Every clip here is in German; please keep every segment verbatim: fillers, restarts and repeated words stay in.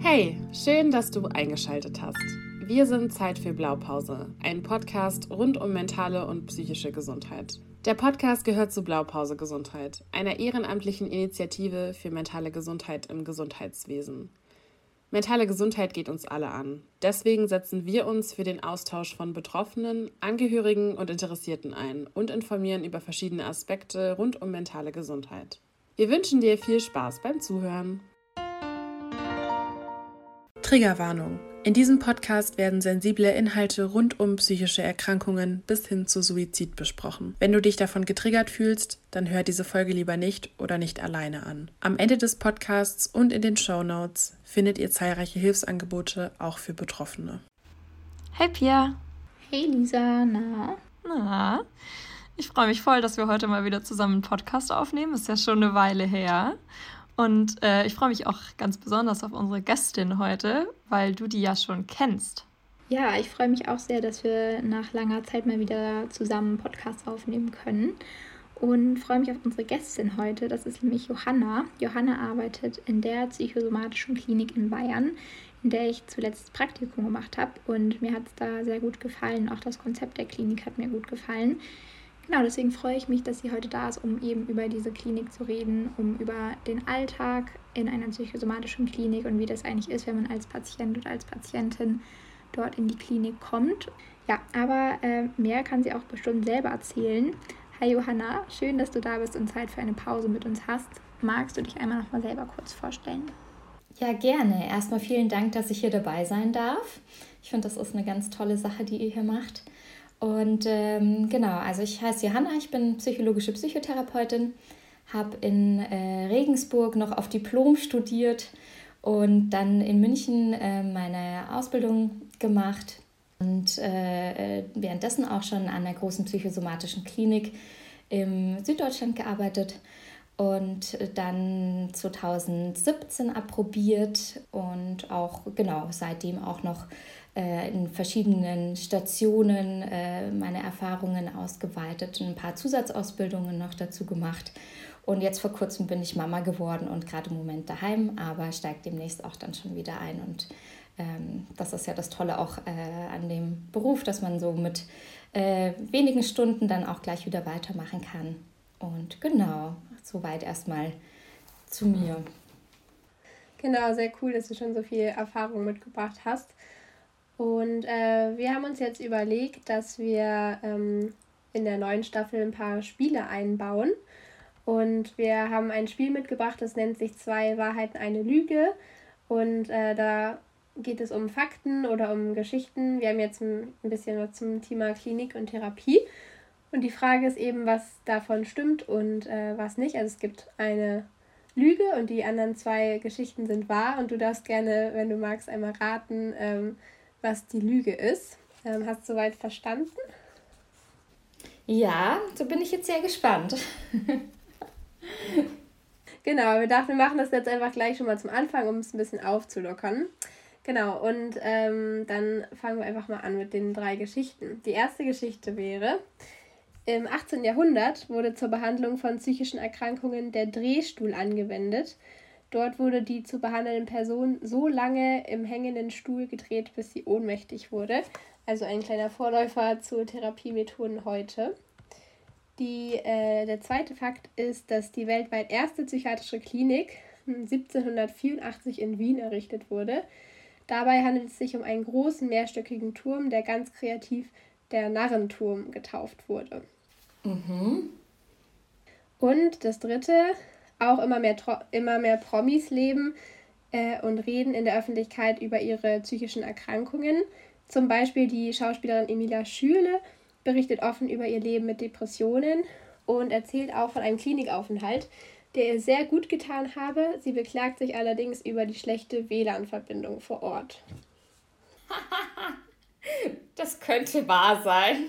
Hey, schön, dass du eingeschaltet hast. Wir sind Zeit für Blaupause, ein Podcast rund um mentale und psychische Gesundheit. Der Podcast gehört zu Blaupause Gesundheit, einer ehrenamtlichen Initiative für mentale Gesundheit im Gesundheitswesen. Mentale Gesundheit geht uns alle an. Deswegen setzen wir uns für den Austausch von Betroffenen, Angehörigen und Interessierten ein und informieren über verschiedene Aspekte rund um mentale Gesundheit. Wir wünschen dir viel Spaß beim Zuhören. Triggerwarnung. In diesem Podcast werden sensible Inhalte rund um psychische Erkrankungen bis hin zu Suizid besprochen. Wenn du dich davon getriggert fühlst, dann hör diese Folge lieber nicht oder nicht alleine an. Am Ende des Podcasts und in den Shownotes findet ihr zahlreiche Hilfsangebote auch für Betroffene. Hey Pia. Hey Lisa, na? Na, ich freue mich voll, dass wir heute mal wieder zusammen einen Podcast aufnehmen. Ist ja schon eine Weile her. Und äh, ich freue mich auch ganz besonders auf unsere Gästin heute, weil du die ja schon kennst. Ja, ich freue mich auch sehr, dass wir nach langer Zeit mal wieder zusammen einen Podcast aufnehmen können. Und freue mich auf unsere Gästin heute. Das ist nämlich Johanna. Johanna arbeitet in der psychosomatischen Klinik in Bayern, in der ich zuletzt Praktikum gemacht habe. Und mir hat es da sehr gut gefallen. Auch das Konzept der Klinik hat mir gut gefallen. Genau, deswegen freue ich mich, dass sie heute da ist, um eben über diese Klinik zu reden, um über den Alltag in einer psychosomatischen Klinik und wie das eigentlich ist, wenn man als Patient oder als Patientin dort in die Klinik kommt. Ja, aber äh, mehr kann sie auch bestimmt selber erzählen. Hi Johanna, schön, dass du da bist und Zeit für eine Pause mit uns hast. Magst du dich einmal noch mal selber kurz vorstellen? Ja, gerne. Erstmal vielen Dank, dass ich hier dabei sein darf. Ich finde, das ist eine ganz tolle Sache, die ihr hier macht. Und ähm, genau, also ich heiße Johanna, ich bin psychologische Psychotherapeutin, habe in äh, Regensburg noch auf Diplom studiert und dann in München äh, meine Ausbildung gemacht und äh, währenddessen auch schon an der großen psychosomatischen Klinik im Süddeutschland gearbeitet und dann zweitausendsiebzehn approbiert und auch genau seitdem auch noch in verschiedenen Stationen äh, meine Erfahrungen ausgeweitet und ein paar Zusatzausbildungen noch dazu gemacht. Und jetzt vor kurzem bin ich Mama geworden und gerade im Moment daheim, aber steige demnächst auch dann schon wieder ein. Und ähm, das ist ja das Tolle auch äh, an dem Beruf, dass man so mit äh, wenigen Stunden dann auch gleich wieder weitermachen kann. Und genau, soweit erstmal zu mir. Genau, sehr cool, dass du schon so viel Erfahrung mitgebracht hast. Und äh, wir haben uns jetzt überlegt, dass wir ähm, in der neuen Staffel ein paar Spiele einbauen. Und wir haben ein Spiel mitgebracht, das nennt sich Zwei Wahrheiten, eine Lüge. Und äh, da geht es um Fakten oder um Geschichten. Wir haben jetzt ein, ein bisschen was zum Thema Klinik und Therapie. Und die Frage ist eben, was davon stimmt und äh, was nicht. Also es gibt eine Lüge und die anderen zwei Geschichten sind wahr. Und du darfst gerne, wenn du magst, einmal raten, ähm, was die Lüge ist. Ähm, hast du soweit verstanden? Ja, so bin ich jetzt sehr gespannt. Genau, wir dachten, wir machen das jetzt einfach gleich schon mal zum Anfang, um es ein bisschen aufzulockern. Genau, und ähm, dann fangen wir einfach mal an mit den drei Geschichten. Die erste Geschichte wäre: Im achtzehnten Jahrhundert wurde zur Behandlung von psychischen Erkrankungen der Drehstuhl angewendet. Dort wurde die zu behandelnde Person so lange im hängenden Stuhl gedreht, bis sie ohnmächtig wurde. Also ein kleiner Vorläufer zu Therapiemethoden heute. Die, äh, der zweite Fakt ist, dass die weltweit erste psychiatrische Klinik siebzehnhundertvierundachtzig in Wien errichtet wurde. Dabei handelt es sich um einen großen mehrstöckigen Turm, der ganz kreativ der Narrenturm getauft wurde. Mhm. Und das dritte: Auch immer mehr, immer mehr Promis leben äh, und reden in der Öffentlichkeit über ihre psychischen Erkrankungen. Zum Beispiel die Schauspielerin Emilia Schürle berichtet offen über ihr Leben mit Depressionen und erzählt auch von einem Klinikaufenthalt, der ihr sehr gut getan habe. Sie beklagt sich allerdings über die schlechte W L A N-Verbindung vor Ort. Das könnte wahr sein.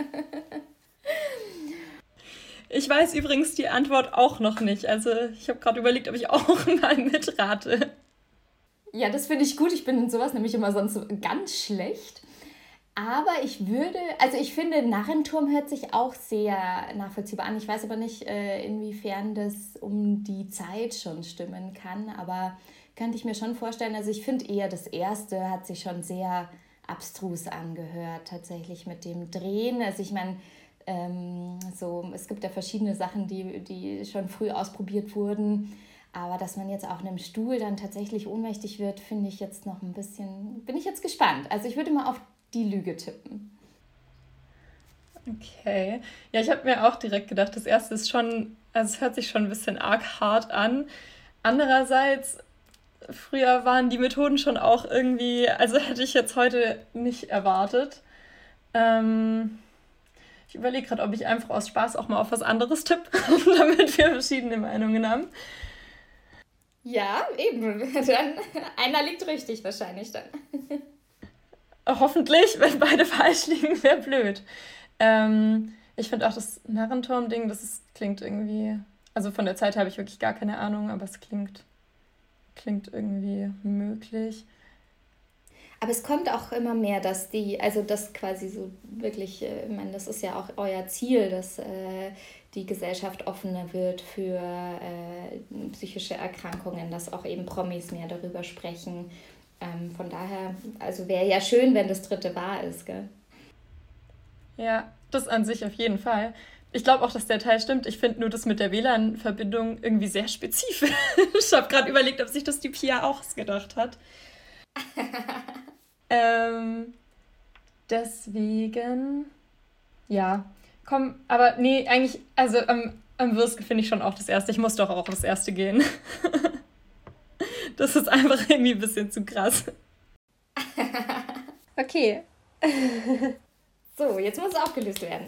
Ich weiß übrigens die Antwort auch noch nicht. Also ich habe gerade überlegt, ob ich auch mal mitrate. Ja, das finde ich gut. Ich bin in sowas nämlich immer sonst ganz schlecht. Aber ich würde, also ich finde, Narrenturm hört sich auch sehr nachvollziehbar an. Ich weiß aber nicht, inwiefern das um die Zeit schon stimmen kann. Aber könnte ich mir schon vorstellen, also ich finde eher das erste hat sich schon sehr abstrus angehört, tatsächlich mit dem Drehen. Also ich meine, ähm, so, es gibt ja verschiedene Sachen, die, die schon früh ausprobiert wurden, aber dass man jetzt auf einem Stuhl dann tatsächlich ohnmächtig wird, finde ich jetzt noch ein bisschen, bin ich jetzt gespannt. Also ich würde mal auf die Lüge tippen. Okay. Ja, ich habe mir auch direkt gedacht, das erste ist schon, also es hört sich schon ein bisschen arg hart an. Andererseits, früher waren die Methoden schon auch irgendwie, also hätte ich jetzt heute nicht erwartet. Ähm, ich überlege gerade, ob ich einfach aus Spaß auch mal auf was anderes tippe, damit wir verschiedene Meinungen haben. Ja, eben. Dann, einer liegt richtig wahrscheinlich dann. Hoffentlich, wenn beide falsch liegen, wäre blöd. Ähm, ich finde auch das Narrenturm-Ding, das ist, klingt irgendwie, also von der Zeit habe ich wirklich gar keine Ahnung, aber es klingt, klingt irgendwie möglich. Aber es kommt auch immer mehr, dass die, also das quasi so wirklich, ich meine, das ist ja auch euer Ziel, dass äh, die Gesellschaft offener wird für äh, psychische Erkrankungen, dass auch eben Promis mehr darüber sprechen. Ähm, von daher, also wäre ja schön, wenn das dritte wahr ist, gell? Ja, das an sich auf jeden Fall. Ich glaube auch, dass der Teil stimmt. Ich finde nur das mit der W L A N-Verbindung irgendwie sehr spezifisch. Ich habe gerade überlegt, ob sich das die Pia auch gedacht hat. ähm, deswegen, ja, komm, aber nee, eigentlich, also am, am Würstchen finde ich schon auch das erste. Ich muss doch auch auf das erste gehen. Das ist einfach irgendwie ein bisschen zu krass. Okay. So, jetzt muss es aufgelöst werden.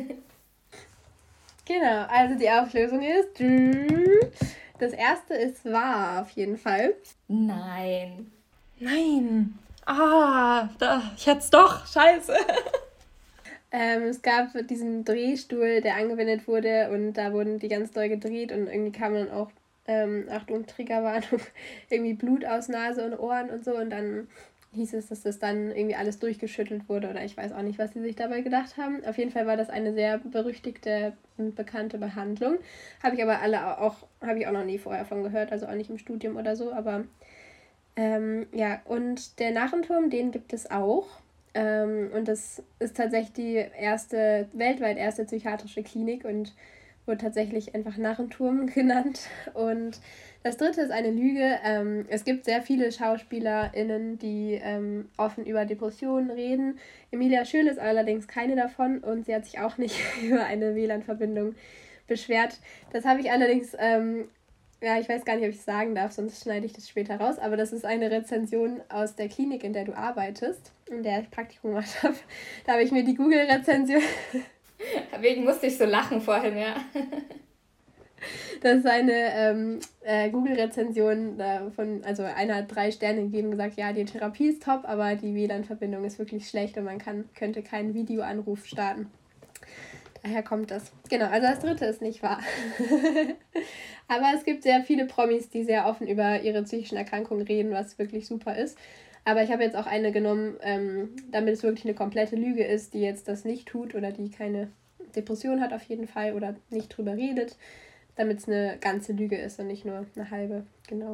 Genau, also die Auflösung ist, das erste ist wahr auf jeden Fall. Nein. Nein. Ah, da, ich hätte es doch. Scheiße. Ähm, es gab diesen Drehstuhl, der angewendet wurde und da wurden die ganz doll gedreht und irgendwie kam dann auch, ähm, Achtung, Triggerwarnung, irgendwie Blut aus Nase und Ohren und so und dann hieß es, dass das dann irgendwie alles durchgeschüttelt wurde oder ich weiß auch nicht, was sie sich dabei gedacht haben. Auf jeden Fall war das eine sehr berüchtigte und bekannte Behandlung. Habe ich aber alle auch, habe ich auch noch nie vorher von gehört, also auch nicht im Studium oder so, aber ähm, ja, und der Narrenturm, den gibt es auch. Ähm, und das ist tatsächlich die erste, weltweit erste psychiatrische Klinik und wurde tatsächlich einfach Narrenturm genannt. Und das dritte ist eine Lüge. Ähm, es gibt sehr viele SchauspielerInnen, die ähm, offen über Depressionen reden. Emilia Schön ist allerdings keine davon und sie hat sich auch nicht über eine W L A N-Verbindung beschwert. Das habe ich allerdings, ähm, ja, ich weiß gar nicht, ob ich es sagen darf, sonst schneide ich das später raus, aber das ist eine Rezension aus der Klinik, in der du arbeitest, in der ich Praktikum gemacht habe. Da habe ich mir die Google-Rezension... Wegen musste ich so lachen vorhin, ja. Das ist eine ähm, äh, Google-Rezension äh, von, also einer hat drei Sterne gegeben und gesagt, ja, die Therapie ist top, aber die W L A N-Verbindung ist wirklich schlecht und man kann, könnte keinen Videoanruf starten. Daher kommt das. Genau, also das dritte ist nicht wahr. Aber es gibt sehr viele Promis, die sehr offen über ihre psychischen Erkrankungen reden, was wirklich super ist. Aber ich habe jetzt auch eine genommen, ähm, damit es wirklich eine komplette Lüge ist, die jetzt das nicht tut oder die keine Depression hat auf jeden Fall oder nicht drüber redet, damit es eine ganze Lüge ist und nicht nur eine halbe. Genau.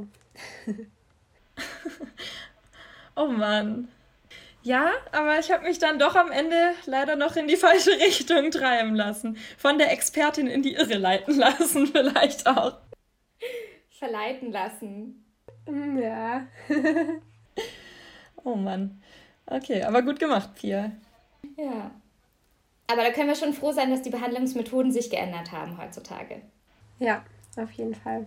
Oh Mann. Ja, aber ich habe mich dann doch am Ende leider noch in die falsche Richtung treiben lassen. Von der Expertin in die Irre leiten lassen vielleicht auch. Verleiten lassen. Ja. Oh Mann. Okay, aber gut gemacht, Pia. Ja. Aber da können wir schon froh sein, dass die Behandlungsmethoden sich geändert haben heutzutage. Ja, auf jeden Fall.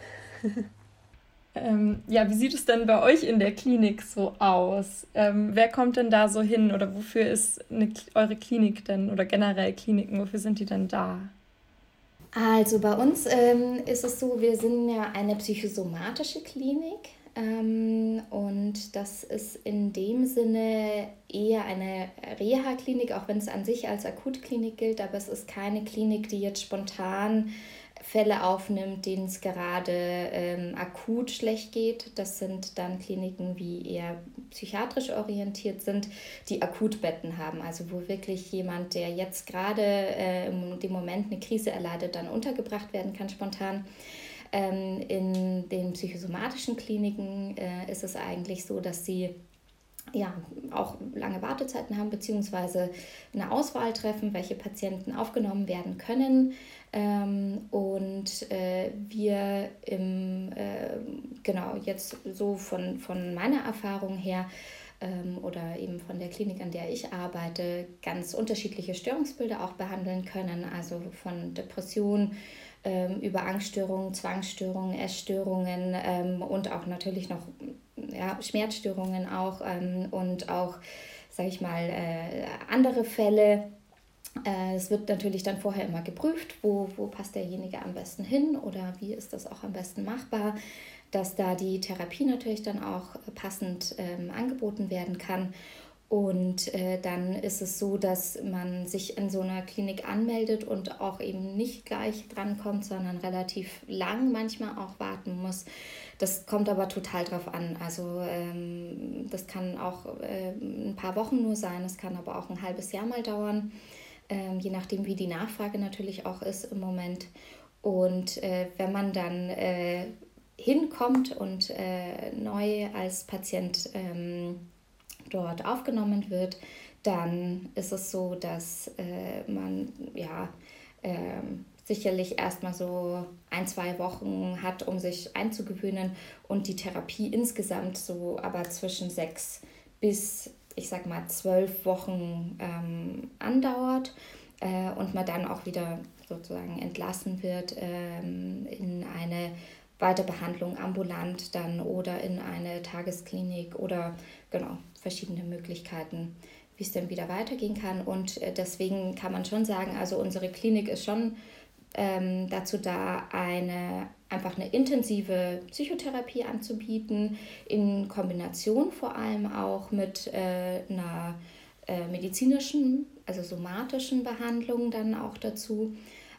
Ähm, ja, wie sieht es denn bei euch in der Klinik so aus? Ähm, wer kommt denn da so hin oder wofür ist eine, eure Klinik denn oder generell Kliniken, wofür sind die denn da? Also bei uns ähm, ist es so, wir sind ja eine psychosomatische Klinik ähm, und das ist in dem Sinne eher eine Reha-Klinik, auch wenn es an sich als Akutklinik gilt, aber es ist keine Klinik, die jetzt spontan Fälle aufnimmt, denen es gerade ähm, akut schlecht geht. Das sind dann Kliniken, die eher psychiatrisch orientiert sind, die Akutbetten haben. Also wo wirklich jemand, der jetzt gerade äh, im dem Moment eine Krise erleidet, dann untergebracht werden kann spontan. Ähm, in den psychosomatischen Kliniken äh, ist es eigentlich so, dass sie ja, auch lange Wartezeiten haben, beziehungsweise eine Auswahl treffen, welche Patienten aufgenommen werden können. Ähm, und äh, wir im, äh, genau, jetzt so von, von meiner Erfahrung her ähm, oder eben von der Klinik, an der ich arbeite, ganz unterschiedliche Störungsbilder auch behandeln können, also von Depression ähm, über Angststörungen, Zwangsstörungen, Essstörungen ähm, und auch natürlich noch ja, Schmerzstörungen auch ähm, und auch, sage ich mal, äh, andere Fälle. Äh, es wird natürlich dann vorher immer geprüft, wo, wo passt derjenige am besten hin oder wie ist das auch am besten machbar, dass da die Therapie natürlich dann auch passend ähm, angeboten werden kann. Und äh, dann ist es so, dass man sich in so einer Klinik anmeldet und auch eben nicht gleich drankommt, sondern relativ lang manchmal auch warten muss. Das kommt aber total drauf an. Also ähm, das kann auch äh, ein paar Wochen nur sein, es kann aber auch ein halbes Jahr mal dauern, ähm, je nachdem wie die Nachfrage natürlich auch ist im Moment. Und äh, wenn man dann äh, hinkommt und äh, neu als Patient ähm, dort aufgenommen wird, dann ist es so, dass äh, man ja äh, sicherlich erstmal so ein, zwei Wochen hat, um sich einzugewöhnen und die Therapie insgesamt so aber zwischen sechs bis, ich sag mal, zwölf Wochen ähm, andauert äh, und man dann auch wieder sozusagen entlassen wird ähm, in eine Weiterbehandlung ambulant dann oder in eine Tagesklinik oder genau verschiedene Möglichkeiten, wie es dann wieder weitergehen kann. Und deswegen kann man schon sagen, also unsere Klinik ist schon ähm, dazu da, eine einfach eine intensive Psychotherapie anzubieten, in Kombination vor allem auch mit äh, einer äh, medizinischen, also somatischen Behandlung dann auch dazu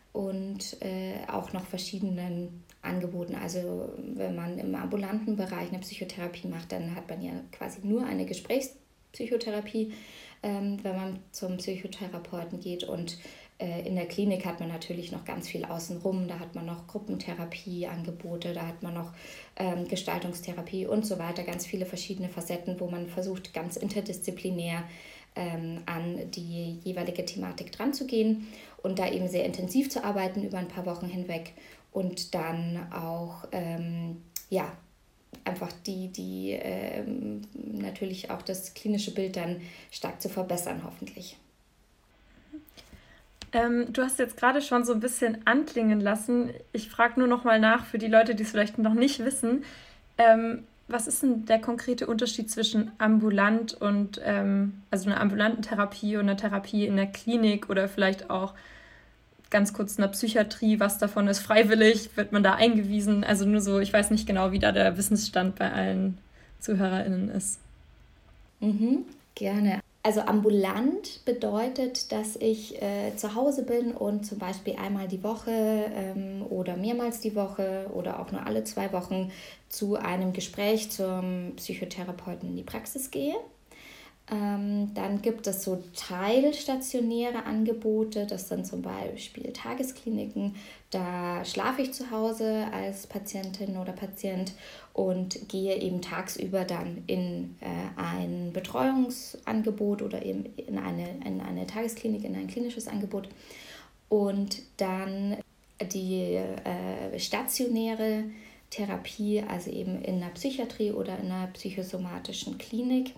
und äh, auch noch verschiedenen Angeboten. Also wenn man im ambulanten Bereich eine Psychotherapie macht, dann hat man ja quasi nur eine Gesprächspsychotherapie, ähm, wenn man zum Psychotherapeuten geht. Und äh, in der Klinik hat man natürlich noch ganz viel außenrum. Da hat man noch Gruppentherapieangebote, da hat man noch ähm, Gestaltungstherapie und so weiter. Ganz viele verschiedene Facetten, wo man versucht, ganz interdisziplinär ähm, an die jeweilige Thematik dran zu gehen und da eben sehr intensiv zu arbeiten über ein paar Wochen hinweg. Und dann auch, ähm, ja, einfach die, die ähm, natürlich auch das klinische Bild dann stark zu verbessern, hoffentlich. Ähm, du hast jetzt gerade schon so ein bisschen anklingen lassen. Ich frage nur noch mal nach für die Leute, die es vielleicht noch nicht wissen. Ähm, was ist denn der konkrete Unterschied zwischen ambulant und, ähm, also einer ambulanten Therapie und einer Therapie in der Klinik oder vielleicht auch ganz kurz in der Psychiatrie, was davon ist freiwillig, wird man da eingewiesen? Also nur so, ich weiß nicht genau, wie da der Wissensstand bei allen ZuhörerInnen ist. Mhm, gerne. Also ambulant bedeutet, dass ich äh, zu Hause bin und zum Beispiel einmal die Woche ähm, oder mehrmals die Woche oder auch nur alle zwei Wochen zu einem Gespräch zum Psychotherapeuten in die Praxis gehe. Ähm, dann gibt es so teilstationäre Angebote, das sind zum Beispiel Tageskliniken. Da schlafe ich zu Hause als Patientin oder Patient und gehe eben tagsüber dann in äh, ein Betreuungsangebot oder eben in eine, in eine Tagesklinik, in ein klinisches Angebot. Und dann die äh, stationäre Therapie, also eben in der Psychiatrie oder in einer psychosomatischen Klinik.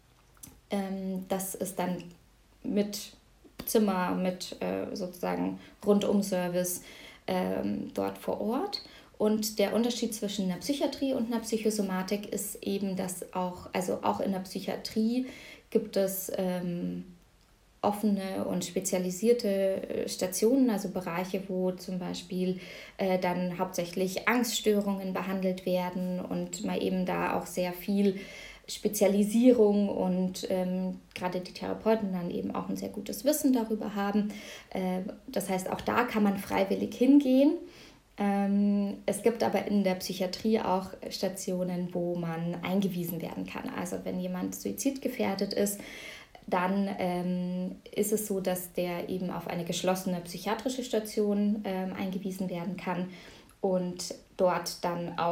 Das ist dann mit Zimmer, mit äh, sozusagen Rundum-Service ähm, dort vor Ort. Und der Unterschied zwischen einer Psychiatrie und einer Psychosomatik ist eben, dass auch, also auch in der Psychiatrie gibt es ähm, offene und spezialisierte Stationen, also Bereiche, wo zum Beispiel äh, dann hauptsächlich Angststörungen behandelt werden und man eben da auch sehr viel Spezialisierung und ähm, gerade die Therapeuten dann eben auch ein sehr gutes Wissen darüber haben. Äh, das heißt, auch da kann man freiwillig hingehen. Ähm, es gibt aber in der Psychiatrie auch Stationen, wo man eingewiesen werden kann. Also wenn jemand suizidgefährdet ist, dann ähm, ist es so, dass der eben auf eine geschlossene psychiatrische Station ähm, eingewiesen werden kann und dort dann auch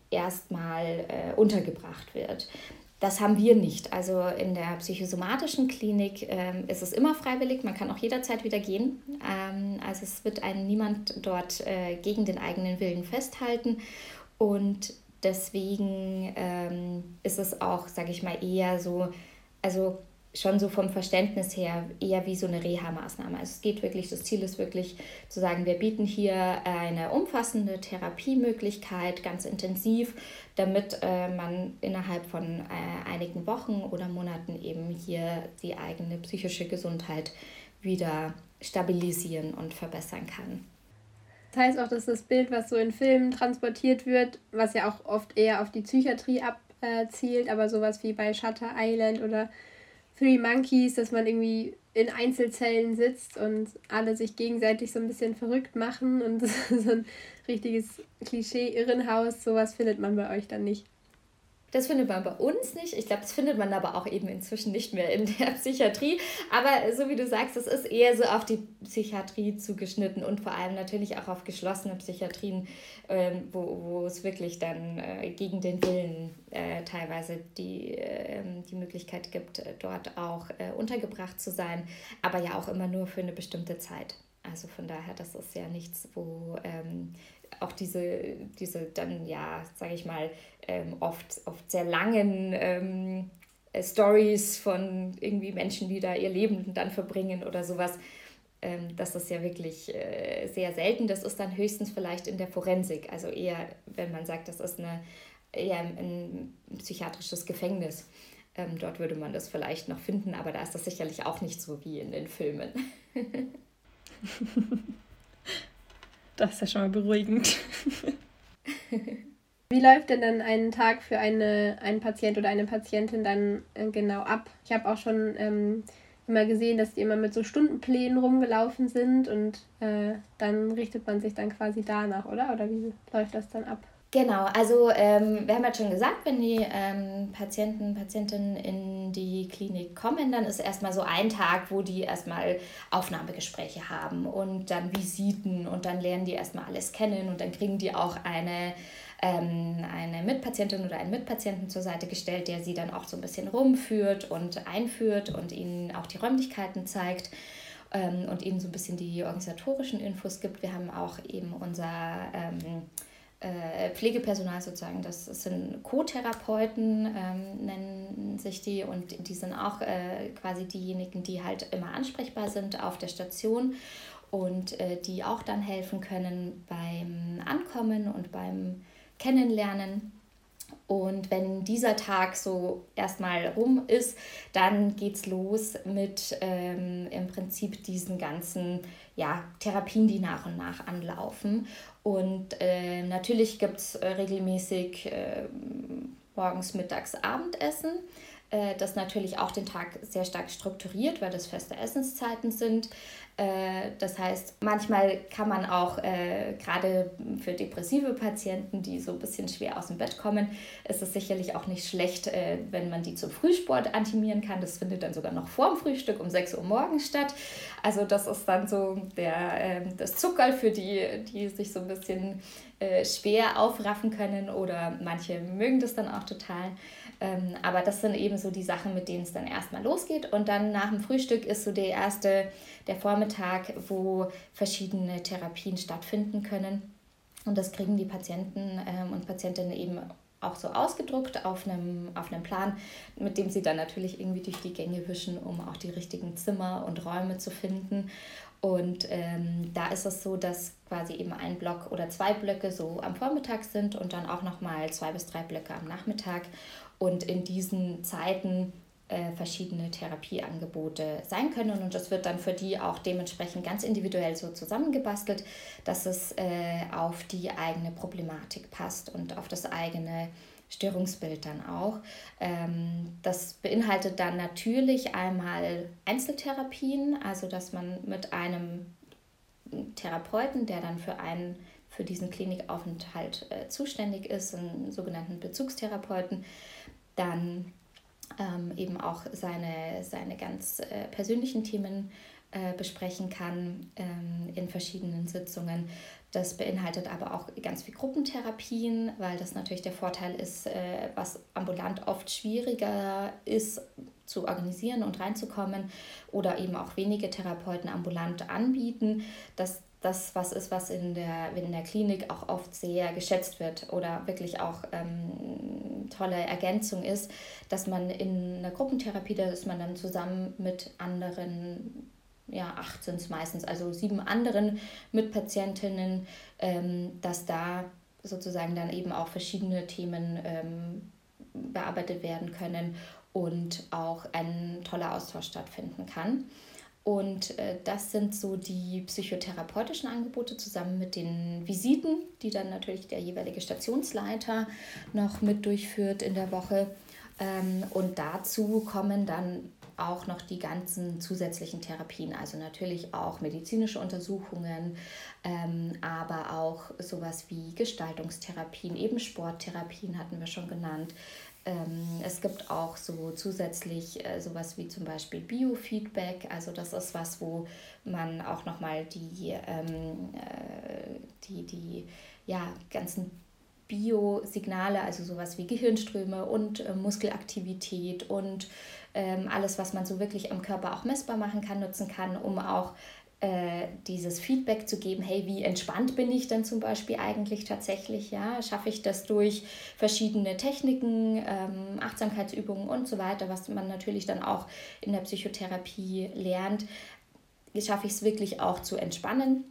erstmal äh, untergebracht wird. Das haben wir nicht. Also in der psychosomatischen Klinik ähm, ist es immer freiwillig, man kann auch jederzeit wieder gehen. Ähm, also es wird einen niemand dort äh, gegen den eigenen Willen festhalten und deswegen ähm, ist es auch, sage ich mal, eher so, also schon so vom Verständnis her eher wie so eine Reha-Maßnahme. Also es geht wirklich, das Ziel ist wirklich zu sagen, wir bieten hier eine umfassende Therapiemöglichkeit, ganz intensiv, damit äh, man innerhalb von äh, einigen Wochen oder Monaten eben hier die eigene psychische Gesundheit wieder stabilisieren und verbessern kann. Das heißt auch, dass das Bild, was so in Filmen transportiert wird, was ja auch oft eher auf die Psychiatrie abzielt, aber sowas wie bei Shutter Island oder Three Monkeys, dass man irgendwie in Einzelzellen sitzt und alle sich gegenseitig so ein bisschen verrückt machen und so ein richtiges Klischee-Irrenhaus, sowas findet man bei euch dann nicht. Das findet man bei uns nicht. Ich glaube, das findet man aber auch eben inzwischen nicht mehr in der Psychiatrie. Aber so wie du sagst, es ist eher so auf die Psychiatrie zugeschnitten und vor allem natürlich auch auf geschlossene Psychiatrien, ähm, wo, wo es wirklich dann äh, gegen den Willen äh, teilweise die, äh, die Möglichkeit gibt, dort auch äh, untergebracht zu sein, aber ja auch immer nur für eine bestimmte Zeit. Also von daher, das ist ja nichts, wo ähm, auch diese, diese dann, ja, sage ich mal, ähm, oft, oft sehr langen ähm, äh, Stories von irgendwie Menschen, die da ihr Leben dann verbringen oder sowas, ähm, das ist ja wirklich äh, sehr selten. Das ist dann höchstens vielleicht in der Forensik, also eher, wenn man sagt, das ist eine, eher ein, ein psychiatrisches Gefängnis. Ähm, dort würde man das vielleicht noch finden, aber da ist das sicherlich auch nicht so wie in den Filmen. Das ist ja schon mal beruhigend. Wie läuft denn dann ein Tag für eine, einen Patient oder eine Patientin dann äh, genau ab? Ich habe auch schon ähm, immer gesehen, dass die immer mit so Stundenplänen rumgelaufen sind und äh, dann richtet man sich dann quasi danach, oder? Oder wie läuft das dann ab? Genau, also ähm, wir haben ja schon gesagt, wenn die ähm, Patienten, Patientinnen in die Klinik kommen, dann ist erstmal so ein Tag, wo die erstmal Aufnahmegespräche haben und dann Visiten und dann lernen die erstmal alles kennen und dann kriegen die auch eine, ähm, eine Mitpatientin oder einen Mitpatienten zur Seite gestellt, der sie dann auch so ein bisschen rumführt und einführt und ihnen auch die Räumlichkeiten zeigt ähm, und ihnen so ein bisschen die organisatorischen Infos gibt. Wir haben auch eben unser ähm, Pflegepersonal sozusagen, das sind Co-Therapeuten, ähm, nennen sich die und die sind auch äh, quasi diejenigen, die halt immer ansprechbar sind auf der Station und äh, die auch dann helfen können beim Ankommen und beim Kennenlernen. Und wenn dieser Tag so erstmal rum ist, dann geht's los mit ähm, im Prinzip diesen ganzen ja, Therapien, die nach und nach anlaufen. Und äh, natürlich gibt es äh, regelmäßig äh, morgens, mittags, Abendessen. Äh, das natürlich auch den Tag sehr stark strukturiert, weil das feste Essenszeiten sind. Äh, das heißt, manchmal kann man auch äh, gerade für depressive Patienten, die so ein bisschen schwer aus dem Bett kommen, ist es sicherlich auch nicht schlecht, äh, wenn man die zum Frühsport animieren kann. Das findet dann sogar noch vor dem Frühstück um sechs Uhr morgens statt. Also das ist dann so der, äh, das Zuckerl für die, die sich so ein bisschen äh, schwer aufraffen können oder manche mögen das dann auch total. Ähm, aber das sind eben so die Sachen, mit denen es dann erstmal losgeht. Und dann nach dem Frühstück ist so der erste, der Vormittag, wo verschiedene Therapien stattfinden können. Und das kriegen die Patienten ähm, und Patientinnen eben auch so ausgedruckt auf einem, auf einem Plan, mit dem sie dann natürlich irgendwie durch die Gänge wischen, um auch die richtigen Zimmer und Räume zu finden. Und ähm, da ist es so, dass quasi eben ein Block oder zwei Blöcke so am Vormittag sind und dann auch nochmal zwei bis drei Blöcke am Nachmittag. Und in diesen Zeiten äh, verschiedene Therapieangebote sein können. Und das wird dann für die auch dementsprechend ganz individuell so zusammengebastelt, dass es äh, auf die eigene Problematik passt und auf das eigene Störungsbild dann auch. Ähm, das beinhaltet dann natürlich einmal Einzeltherapien, also dass man mit einem Therapeuten, der dann für einen für diesen Klinikaufenthalt äh, zuständig ist, einen sogenannten Bezugstherapeuten, dann ähm, eben auch seine, seine ganz äh, persönlichen Themen äh, besprechen kann ähm, in verschiedenen Sitzungen. Das beinhaltet aber auch ganz viel Gruppentherapien, weil das natürlich der Vorteil ist, äh, was ambulant oft schwieriger ist zu organisieren und reinzukommen oder eben auch wenige Therapeuten ambulant anbieten, dass das was ist, was in der, in der Klinik auch oft sehr geschätzt wird oder wirklich auch ähm, tolle Ergänzung ist, dass man in einer Gruppentherapie, da ist man dann zusammen mit anderen, ja, acht sind es meistens, also sieben anderen Mitpatientinnen, ähm, dass da sozusagen dann eben auch verschiedene Themen ähm, bearbeitet werden können und auch ein toller Austausch stattfinden kann. Und äh, das sind so die psychotherapeutischen Angebote zusammen mit den Visiten, die dann natürlich der jeweilige Stationsleiter noch mit durchführt in der Woche. Ähm, und dazu kommen dann auch noch die ganzen zusätzlichen Therapien, also natürlich auch medizinische Untersuchungen, ähm, aber auch sowas wie Gestaltungstherapien, eben Sporttherapien hatten wir schon genannt. Ähm, es gibt auch so zusätzlich äh, sowas wie zum Beispiel Biofeedback, also das ist was, wo man auch nochmal die, ähm, äh, die, die ja, ganzen Biosignale, also sowas wie Gehirnströme und äh, Muskelaktivität und ähm, alles, was man so wirklich am Körper auch messbar machen kann, nutzen kann, um auch äh, dieses Feedback zu geben, hey, wie entspannt bin ich denn zum Beispiel eigentlich tatsächlich, ja, schaffe ich das durch verschiedene Techniken, ähm, Achtsamkeitsübungen und so weiter, was man natürlich dann auch in der Psychotherapie lernt, schaffe ich es wirklich auch zu entspannen.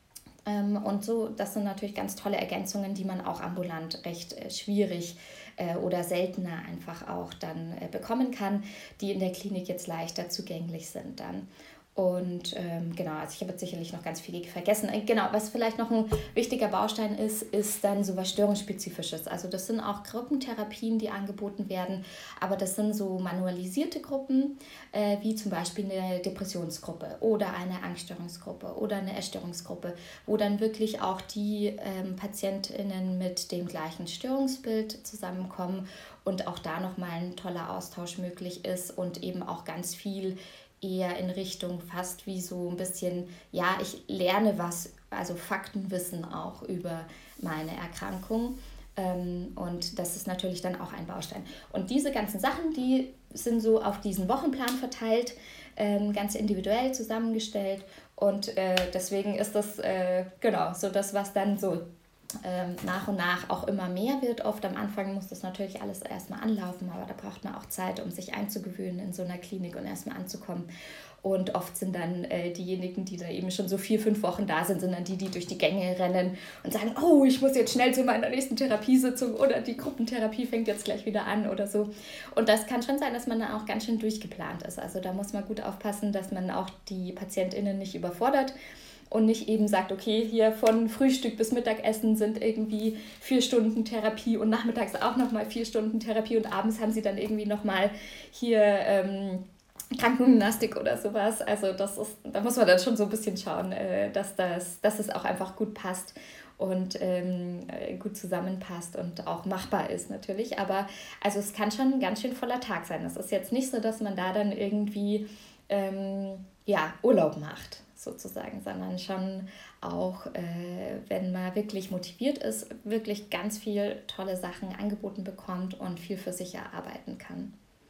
Ähm, und so, das sind natürlich ganz tolle Ergänzungen, die man auch ambulant recht äh, schwierig äh, oder seltener einfach auch dann äh, bekommen kann, die in der Klinik jetzt leichter zugänglich sind dann. Und ähm, genau, also ich habe jetzt sicherlich noch ganz viel vergessen. Genau, was vielleicht noch ein wichtiger Baustein ist, ist dann so was Störungsspezifisches. Also das sind auch Gruppentherapien, die angeboten werden, aber das sind so manualisierte Gruppen, äh, wie zum Beispiel eine Depressionsgruppe oder eine Angststörungsgruppe oder eine Essstörungsgruppe, wo dann wirklich auch die ähm, PatientInnen mit dem gleichen Störungsbild zusammenkommen und auch da nochmal ein toller Austausch möglich ist und eben auch ganz viel eher in Richtung fast wie so ein bisschen, ja, ich lerne was, also Faktenwissen auch über meine Erkrankung. Ähm, und das ist natürlich dann auch ein Baustein. Und diese ganzen Sachen, die sind so auf diesen Wochenplan verteilt, ähm, ganz individuell zusammengestellt. Und äh, deswegen ist das äh, genau so das, was dann so ähm, nach und nach auch immer mehr wird. Oft am Anfang muss das natürlich alles erstmal anlaufen, aber da braucht man auch Zeit, um sich einzugewöhnen in so einer Klinik und erstmal anzukommen. Und oft sind dann äh, diejenigen, die da eben schon so vier, fünf Wochen da sind, sind dann die, die durch die Gänge rennen und sagen, oh, ich muss jetzt schnell zu meiner nächsten Therapiesitzung oder die Gruppentherapie fängt jetzt gleich wieder an oder so. Und das kann schon sein, dass man da auch ganz schön durchgeplant ist. Also da muss man gut aufpassen, dass man auch die PatientInnen nicht überfordert und nicht eben sagt, okay, hier von Frühstück bis Mittagessen sind irgendwie vier Stunden Therapie und nachmittags auch nochmal vier Stunden Therapie und abends haben sie dann irgendwie nochmal hier ähm, Krankengymnastik oder sowas. Also das ist, da muss man dann schon so ein bisschen schauen, äh, dass, das, dass es auch einfach gut passt und ähm, gut zusammenpasst und auch machbar ist natürlich. Aber also es kann schon ein ganz schön voller Tag sein. Es ist jetzt nicht so, dass man da dann irgendwie ähm, ja, Urlaub macht, sozusagen, sondern schon auch, äh, wenn man wirklich motiviert ist, wirklich ganz viel tolle Sachen angeboten bekommt und viel für sich erarbeiten kann.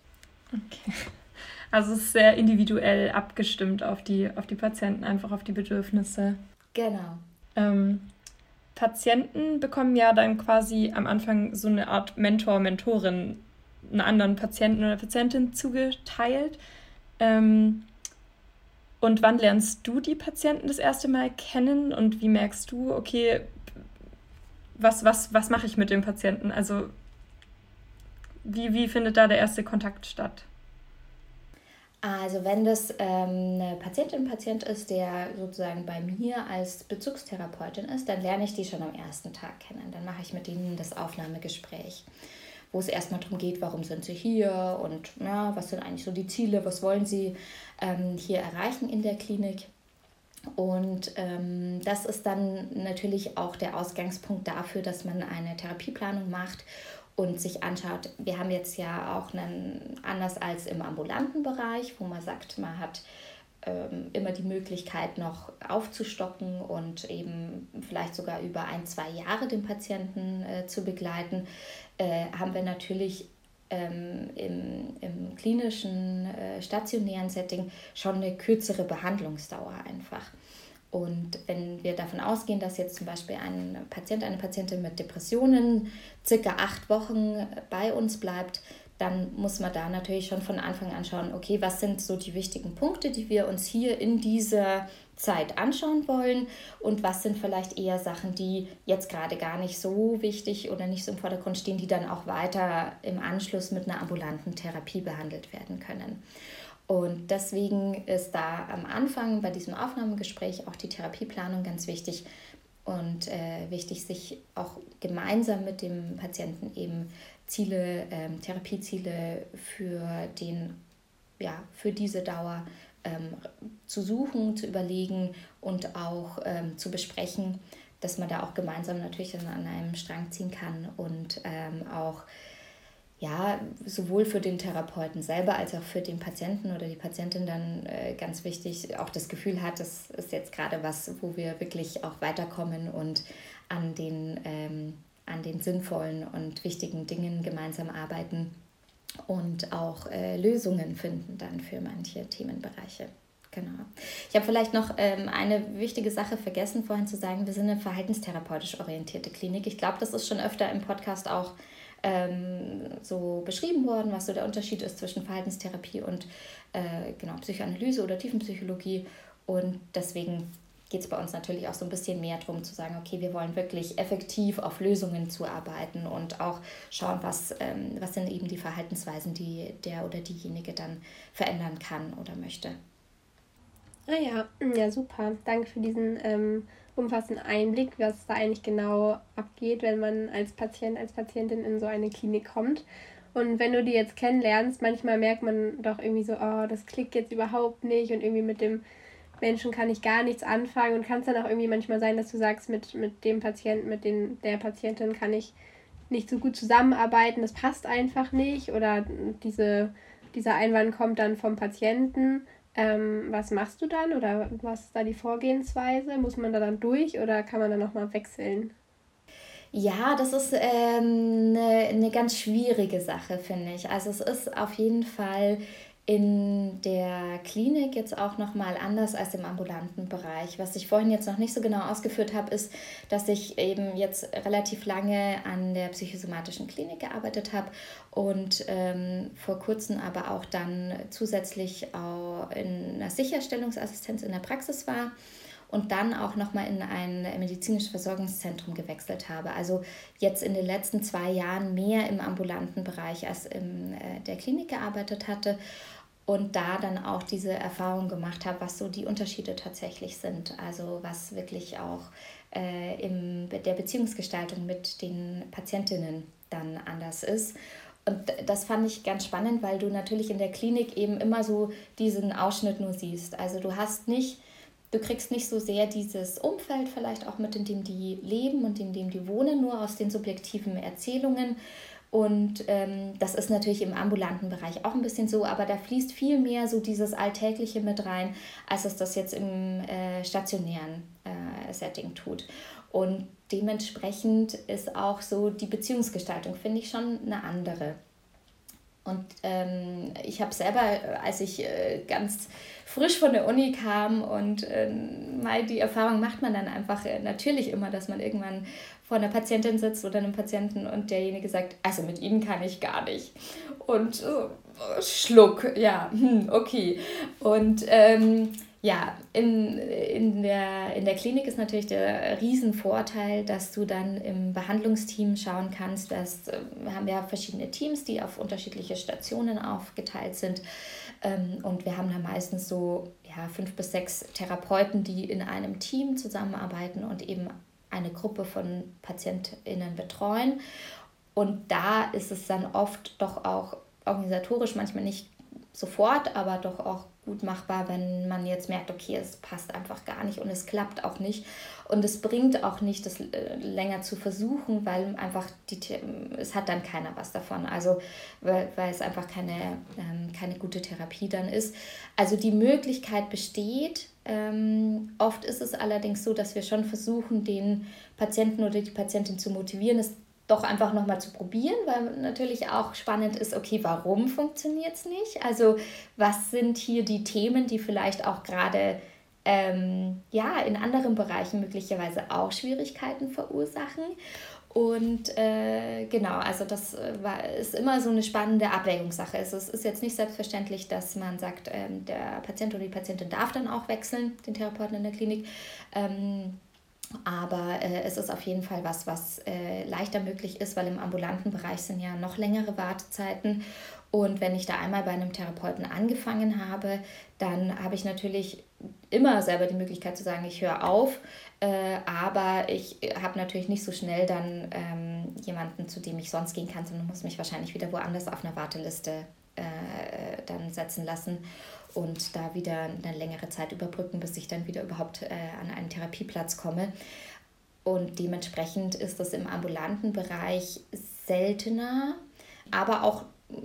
Okay. Also es ist sehr individuell abgestimmt auf die, auf die Patienten, einfach auf die Bedürfnisse. Genau. Ähm, Patienten bekommen ja dann quasi am Anfang so eine Art Mentor, Mentorin, einen anderen Patienten oder Patientin zugeteilt. Ähm, Und wann lernst du die Patienten das erste Mal kennen und wie merkst du, okay, was, was, was mache ich mit dem Patienten? Also wie, wie findet da der erste Kontakt statt? Also wenn das ähm, eine Patientin, Patient ist, der sozusagen bei mir als Bezugstherapeutin ist, dann lerne ich die schon am ersten Tag kennen. Dann mache ich mit ihnen das Aufnahmegespräch, wo es erstmal darum geht, warum sind sie hier und ja, was sind eigentlich so die Ziele, was wollen sie ähm, hier erreichen in der Klinik. Und ähm, das ist dann natürlich auch der Ausgangspunkt dafür, dass man eine Therapieplanung macht und sich anschaut, wir haben jetzt ja auch einen, anders als im ambulanten Bereich, wo man sagt, man hat ähm, immer die Möglichkeit noch aufzustocken und eben vielleicht sogar über ein, zwei Jahre den Patienten äh, zu begleiten, äh, haben wir natürlich ähm, im, im klinischen, äh, stationären Setting schon eine kürzere Behandlungsdauer einfach. Und wenn wir davon ausgehen, dass jetzt zum Beispiel ein Patient, eine Patientin mit Depressionen circa acht Wochen bei uns bleibt, dann muss man da natürlich schon von Anfang an schauen, okay, was sind so die wichtigen Punkte, die wir uns hier in dieser Zeit anschauen wollen und was sind vielleicht eher Sachen, die jetzt gerade gar nicht so wichtig oder nicht so im Vordergrund stehen, die dann auch weiter im Anschluss mit einer ambulanten Therapie behandelt werden können. Und deswegen ist da am Anfang bei diesem Aufnahmegespräch auch die Therapieplanung ganz wichtig und äh, wichtig, sich auch gemeinsam mit dem Patienten eben Ziele, ähm, Therapieziele für, den, ja, für diese Dauer ähm, zu suchen, zu überlegen und auch ähm, zu besprechen, dass man da auch gemeinsam natürlich dann an einem Strang ziehen kann und ähm, auch ja, sowohl für den Therapeuten selber als auch für den Patienten oder die Patientin dann äh, ganz wichtig auch das Gefühl hat, das ist jetzt gerade was, wo wir wirklich auch weiterkommen und an den, ähm, an den sinnvollen und wichtigen Dingen gemeinsam arbeiten und auch äh, Lösungen finden dann für manche Themenbereiche. Genau. Ich habe vielleicht noch ähm, eine wichtige Sache vergessen vorhin zu sagen, wir sind eine verhaltenstherapeutisch orientierte Klinik. Ich glaube, das ist schon öfter im Podcast auch so beschrieben worden, was so der Unterschied ist zwischen Verhaltenstherapie und äh, genau, Psychoanalyse oder Tiefenpsychologie. Und deswegen geht es bei uns natürlich auch so ein bisschen mehr darum zu sagen, okay, wir wollen wirklich effektiv auf Lösungen zuarbeiten und auch schauen, was, ähm, was sind eben die Verhaltensweisen, die der oder diejenige dann verändern kann oder möchte. Ah ja, ja super. Danke für diesen ähm, umfassenden Einblick, was da eigentlich genau abgeht, wenn man als Patient, als Patientin in so eine Klinik kommt. Und wenn du die jetzt kennenlernst, manchmal merkt man doch irgendwie so, oh, das klickt jetzt überhaupt nicht und irgendwie mit dem Menschen kann ich gar nichts anfangen und kann es dann auch irgendwie manchmal sein, dass du sagst, mit, mit dem Patienten, mit den, der Patientin kann ich nicht so gut zusammenarbeiten, das passt einfach nicht oder diese, dieser Einwand kommt dann vom Patienten. Ähm, was machst du dann oder was ist da die Vorgehensweise? Muss man da dann durch oder kann man dann nochmal wechseln? Ja, das ist ähm, eine, eine ganz schwierige Sache, finde ich. Also es ist auf jeden Fall in der Klinik jetzt auch nochmal anders als im ambulanten Bereich. Was ich vorhin jetzt noch nicht so genau ausgeführt habe, ist, dass ich eben jetzt relativ lange an der psychosomatischen Klinik gearbeitet habe und ähm, vor kurzem aber auch dann zusätzlich auch in einer Sicherstellungsassistenz in der Praxis war und dann auch nochmal in ein medizinisches Versorgungszentrum gewechselt habe. Also jetzt in den letzten zwei Jahren mehr im ambulanten Bereich als in äh, der Klinik gearbeitet hatte. Und da dann auch diese Erfahrung gemacht habe, was so die Unterschiede tatsächlich sind. Also was wirklich auch äh, in der Beziehungsgestaltung mit den Patientinnen dann anders ist. Und das fand ich ganz spannend, weil du natürlich in der Klinik eben immer so diesen Ausschnitt nur siehst. Also du hast nicht, du kriegst nicht so sehr dieses Umfeld vielleicht auch mit, in dem die leben und in dem die wohnen, nur aus den subjektiven Erzählungen. Und ähm, das ist natürlich im ambulanten Bereich auch ein bisschen so, aber da fließt viel mehr so dieses Alltägliche mit rein, als es das jetzt im äh, stationären äh, Setting tut. Und dementsprechend ist auch so die Beziehungsgestaltung, finde ich, schon eine andere. Und ähm, ich habe selber, als ich äh, ganz frisch von der Uni kam und äh, mal die Erfahrung macht man dann einfach äh, natürlich immer, dass man irgendwann vor einer Patientin sitzt oder einem Patienten und derjenige sagt, also mit Ihnen kann ich gar nicht. Und äh, Schluck, ja, hm, okay. Und ähm, ja, in, in, der, in der Klinik ist natürlich der Riesenvorteil, dass du dann im Behandlungsteam schauen kannst, dass äh, wir haben ja verschiedene Teams, die auf unterschiedliche Stationen aufgeteilt sind. Ähm, und wir haben da meistens so ja, fünf bis sechs Therapeuten, die in einem Team zusammenarbeiten und eben eine Gruppe von PatientInnen betreuen. Und da ist es dann oft doch auch organisatorisch manchmal nicht sofort, aber doch auch gut machbar, wenn man jetzt merkt, okay, es passt einfach gar nicht und es klappt auch nicht. Und es bringt auch nicht, das äh, länger zu versuchen, weil einfach die, es hat dann keiner was davon. Also weil, weil es einfach keine, ähm, keine gute Therapie dann ist. Also die Möglichkeit besteht. Ähm, oft ist es allerdings so, dass wir schon versuchen, den Patienten oder die Patientin zu motivieren, es doch einfach nochmal zu probieren, weil natürlich auch spannend ist, okay, warum funktioniert es nicht? Also was sind hier die Themen, die vielleicht auch gerade ähm, ja, in anderen Bereichen möglicherweise auch Schwierigkeiten verursachen? Und äh, genau, also das war, ist immer so eine spannende Abwägungssache. Also es ist jetzt nicht selbstverständlich, dass man sagt, ähm, der Patient oder die Patientin darf dann auch wechseln, den Therapeuten in der Klinik. Ähm, Aber äh, es ist auf jeden Fall was, was äh, leichter möglich ist, weil im ambulanten Bereich sind ja noch längere Wartezeiten. Und wenn ich da einmal bei einem Therapeuten angefangen habe, dann habe ich natürlich immer selber die Möglichkeit zu sagen, ich höre auf. Äh, aber ich habe natürlich nicht so schnell dann ähm, jemanden, zu dem ich sonst gehen kann, sondern muss mich wahrscheinlich wieder woanders auf einer Warteliste äh, dann setzen lassen und da wieder eine längere Zeit überbrücken, bis ich dann wieder überhaupt äh, an einen Therapieplatz komme. Und dementsprechend ist das im ambulanten Bereich seltener, aber auch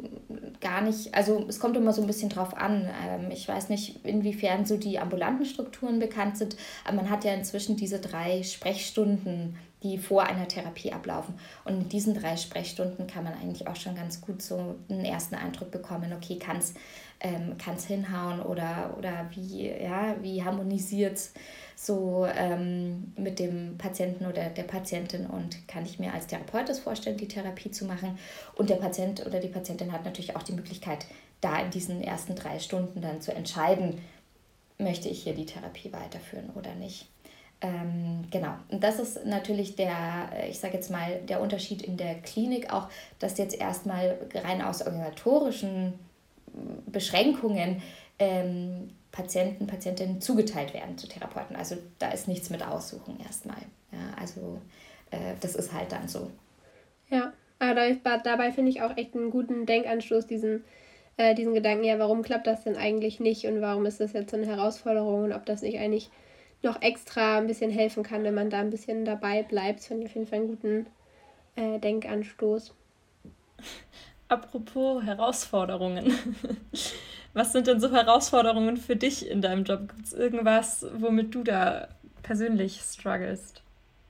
gar nicht, also es kommt immer so ein bisschen drauf an. Ähm, ich weiß nicht, inwiefern so die ambulanten Strukturen bekannt sind, aber man hat ja inzwischen diese drei Sprechstunden, die vor einer Therapie ablaufen. Und in diesen drei Sprechstunden kann man eigentlich auch schon ganz gut so einen ersten Eindruck bekommen, okay, kann es ähm, kann's hinhauen oder, oder wie, ja, wie harmonisiert es so ähm, mit dem Patienten oder der Patientin und kann ich mir als Therapeut das vorstellen, die Therapie zu machen. Und der Patient oder die Patientin hat natürlich auch die Möglichkeit, da in diesen ersten drei Stunden dann zu entscheiden, möchte ich hier die Therapie weiterführen oder nicht. Ähm, genau, und das ist natürlich der, ich sage jetzt mal, der Unterschied in der Klinik auch, dass jetzt erstmal rein aus organisatorischen Beschränkungen ähm, Patienten, Patientinnen zugeteilt werden zu Therapeuten. Also da ist nichts mit Aussuchen erstmal. Ja, also äh, das ist halt dann so. Ja, aber dabei finde ich auch echt einen guten Denkanstoß, diesen, äh, diesen Gedanken, ja, warum klappt das denn eigentlich nicht und warum ist das jetzt so eine Herausforderung und ob das nicht eigentlich noch extra ein bisschen helfen kann, wenn man da ein bisschen dabei bleibt. Das finde ich auf jeden Fall einen guten äh, Denkanstoß. Apropos Herausforderungen. Was sind denn so Herausforderungen für dich in deinem Job? Gibt es irgendwas, womit du da persönlich strugglest?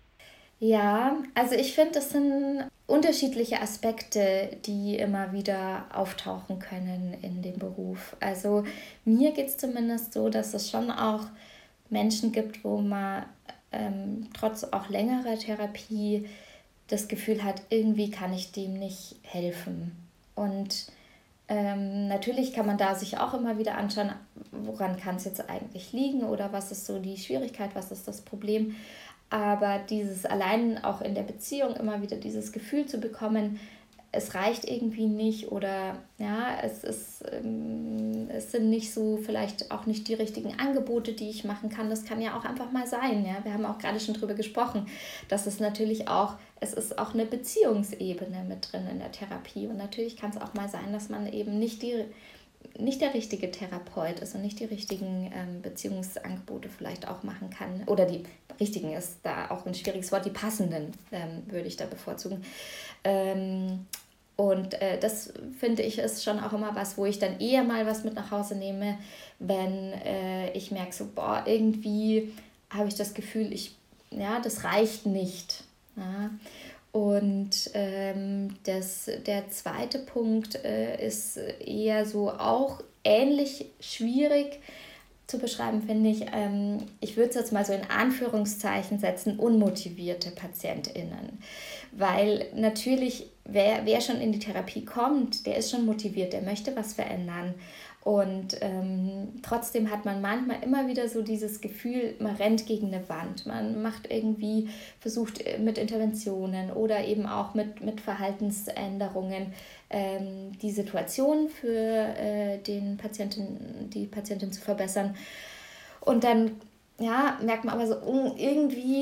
Ja, also ich finde, das sind unterschiedliche Aspekte, die immer wieder auftauchen können in dem Beruf. Also mir geht es zumindest so, dass es schon auch Menschen gibt, wo man ähm, trotz auch längerer Therapie das Gefühl hat, irgendwie kann ich dem nicht helfen. Und ähm, natürlich kann man da sich auch immer wieder anschauen, woran kann es jetzt eigentlich liegen oder was ist so die Schwierigkeit, was ist das Problem. Aber dieses allein auch in der Beziehung immer wieder dieses Gefühl zu bekommen, es reicht irgendwie nicht oder ja, es ist, ähm, es sind nicht so vielleicht auch nicht die richtigen Angebote, die ich machen kann. Das kann ja auch einfach mal sein. Ja? Wir haben auch gerade schon drüber gesprochen, dass es natürlich auch, es ist auch eine Beziehungsebene mit drin in der Therapie. Und natürlich kann es auch mal sein, dass man eben nicht die nicht der richtige Therapeut ist und nicht die richtigen ähm, Beziehungsangebote vielleicht auch machen kann. Oder die richtigen ist da auch ein schwieriges Wort, die passenden ähm, würde ich da bevorzugen. Ähm, und äh, das finde ich ist schon auch immer was, wo ich dann eher mal was mit nach Hause nehme, wenn äh, ich merke so, boah, irgendwie habe ich das Gefühl, ich, ja, das reicht nicht. Ja. Und ähm, das, der zweite Punkt äh, ist eher so auch ähnlich schwierig zu beschreiben, finde ich. Ähm, ich würde es jetzt mal so in Anführungszeichen setzen, unmotivierte PatientInnen. Weil natürlich, wer, wer schon in die Therapie kommt, der ist schon motiviert, der möchte was verändern. Und ähm, trotzdem hat man manchmal immer wieder so dieses Gefühl, man rennt gegen eine Wand. Man macht irgendwie, versucht mit Interventionen oder eben auch mit, mit Verhaltensänderungen ähm, die Situation für äh, den Patienten, die Patientin zu verbessern. Und dann ja, merkt man aber so, oh, irgendwie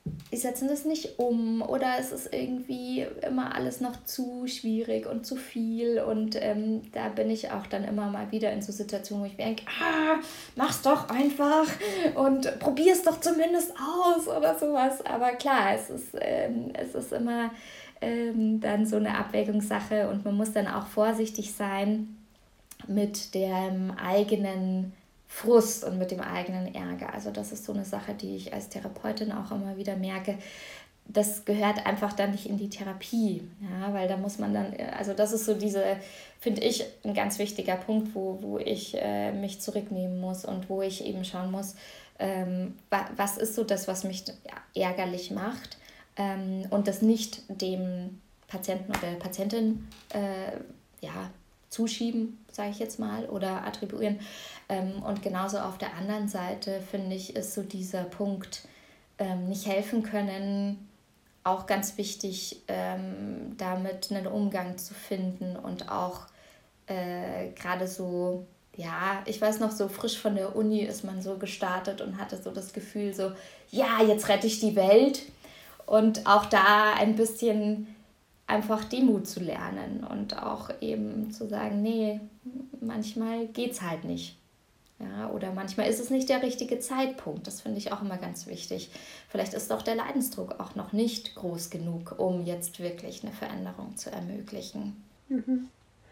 die setzen das nicht um oder es ist irgendwie immer alles noch zu schwierig und zu viel und ähm, da bin ich auch dann immer mal wieder in so Situationen, wo ich denke, ah, mach's doch einfach und probier's doch zumindest aus oder sowas, aber klar, es ist, ähm, es ist immer ähm, dann so eine Abwägungssache und man muss dann auch vorsichtig sein mit dem eigenen Frust und mit dem eigenen Ärger. Also das ist so eine Sache, die ich als Therapeutin auch immer wieder merke. Das gehört einfach dann nicht in die Therapie, ja, weil da muss man dann, also das ist so diese, finde ich, ein ganz wichtiger Punkt, wo, wo ich äh, mich zurücknehmen muss und wo ich eben schauen muss, ähm, was ist so das, was mich ärgerlich macht ähm, und das nicht dem Patienten oder der Patientin äh, ja, zuschieben, sage ich jetzt mal, oder attribuieren. Ähm, und genauso auf der anderen Seite, finde ich, ist so dieser Punkt, ähm, nicht helfen können, auch ganz wichtig, ähm, damit einen Umgang zu finden und auch äh, gerade so, ja, ich weiß noch, so frisch von der Uni ist man so gestartet und hatte so das Gefühl so, ja, jetzt rette ich die Welt und auch da ein bisschen einfach Demut zu lernen und auch eben zu sagen, nee, manchmal geht's halt nicht. Ja, oder manchmal ist es nicht der richtige Zeitpunkt. Das finde ich auch immer ganz wichtig. Vielleicht ist auch der Leidensdruck auch noch nicht groß genug, um jetzt wirklich eine Veränderung zu ermöglichen. Mhm.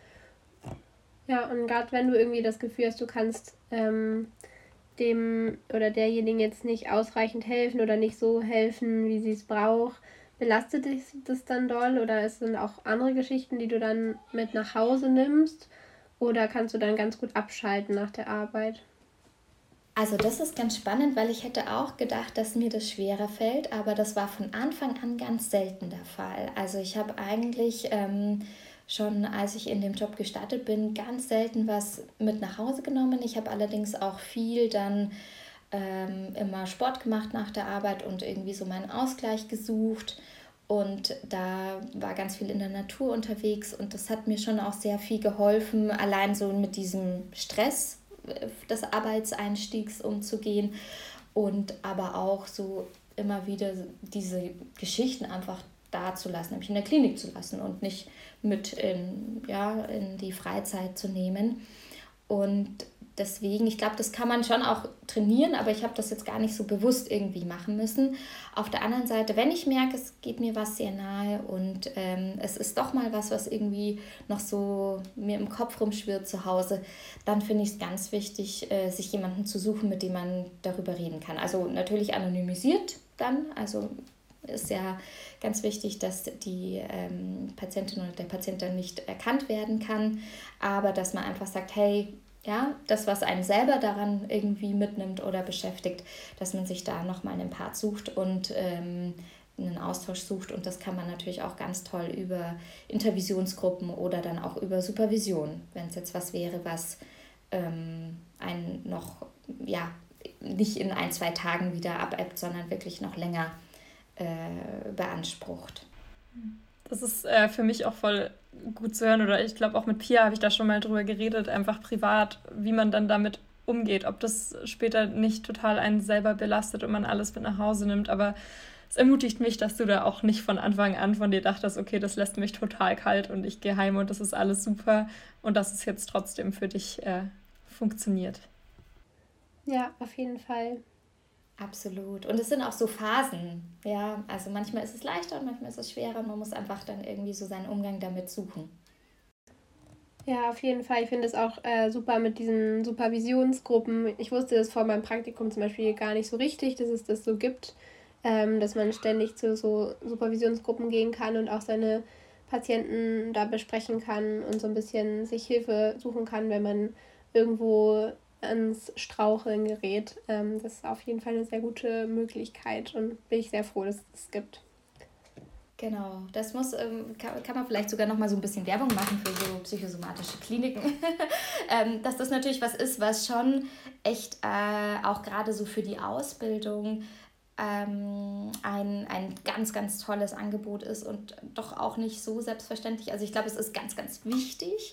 Ja, und gerade wenn du irgendwie das Gefühl hast, du kannst ähm, dem oder derjenigen jetzt nicht ausreichend helfen oder nicht so helfen, wie sie es braucht, belastet dich das dann doll oder es sind auch andere Geschichten, die du dann mit nach Hause nimmst? Oder kannst du dann ganz gut abschalten nach der Arbeit? Also das ist ganz spannend, weil ich hätte auch gedacht, dass mir das schwerer fällt, aber das war von Anfang an ganz selten der Fall. Also ich habe eigentlich ähm, schon, als ich in dem Job gestartet bin, ganz selten was mit nach Hause genommen. Ich habe allerdings auch viel dann ähm, immer Sport gemacht nach der Arbeit und irgendwie so meinen Ausgleich gesucht. Und da war ganz viel in der Natur unterwegs und das hat mir schon auch sehr viel geholfen, allein so mit diesem Stress des Arbeitseinstiegs umzugehen und aber auch so immer wieder diese Geschichten einfach da zu lassen, nämlich in der Klinik zu lassen und nicht mit in, ja, in die Freizeit zu nehmen. Und deswegen, ich glaube, das kann man schon auch trainieren, aber ich habe das jetzt gar nicht so bewusst irgendwie machen müssen. Auf der anderen Seite, wenn ich merke, es geht mir was sehr nahe und ähm, es ist doch mal was, was irgendwie noch so mir im Kopf rumschwirrt zu Hause, dann finde ich es ganz wichtig, äh, sich jemanden zu suchen, mit dem man darüber reden kann. Also natürlich anonymisiert dann, also ist ja ganz wichtig, dass die ähm, Patientin oder der Patient dann nicht erkannt werden kann, aber dass man einfach sagt, hey, ja, das, was einen selber daran irgendwie mitnimmt oder beschäftigt, dass man sich da nochmal einen Part sucht und ähm, einen Austausch sucht. Und das kann man natürlich auch ganz toll über Intervisionsgruppen oder dann auch über Supervision, wenn es jetzt was wäre, was ähm, einen noch, ja, nicht in ein, zwei Tagen wieder abebbt, sondern wirklich noch länger äh, beansprucht. Das ist äh, für mich auch voll gut zu hören oder ich glaube auch mit Pia habe ich da schon mal drüber geredet, einfach privat, wie man dann damit umgeht, ob das später nicht total einen selber belastet und man alles mit nach Hause nimmt, aber es ermutigt mich, dass du da auch nicht von Anfang an von dir dachtest, okay, das lässt mich total kalt und ich gehe heim und das ist alles super und dass es jetzt trotzdem für dich äh, funktioniert. Ja, auf jeden Fall. Absolut. Und es sind auch so Phasen, ja, also manchmal ist es leichter und manchmal ist es schwerer. Man muss einfach dann irgendwie so seinen Umgang damit suchen. Ja, auf jeden Fall. Ich finde es auch äh, super mit diesen Supervisionsgruppen. Ich wusste das vor meinem Praktikum zum Beispiel gar nicht so richtig, dass es das so gibt, ähm, dass man ständig zu so Supervisionsgruppen gehen kann und auch seine Patienten da besprechen kann und so ein bisschen sich Hilfe suchen kann, wenn man irgendwo ans Straucheln gerät. Ähm, das ist auf jeden Fall eine sehr gute Möglichkeit und bin ich sehr froh, dass es das gibt. Genau, das muss, ähm, kann, kann man vielleicht sogar noch mal so ein bisschen Werbung machen für so psychosomatische Kliniken, ähm, dass das natürlich was ist, was schon echt äh, auch gerade so für die Ausbildung ähm, ein, ein ganz, ganz tolles Angebot ist und doch auch nicht so selbstverständlich. Also ich glaube, es ist ganz, ganz wichtig,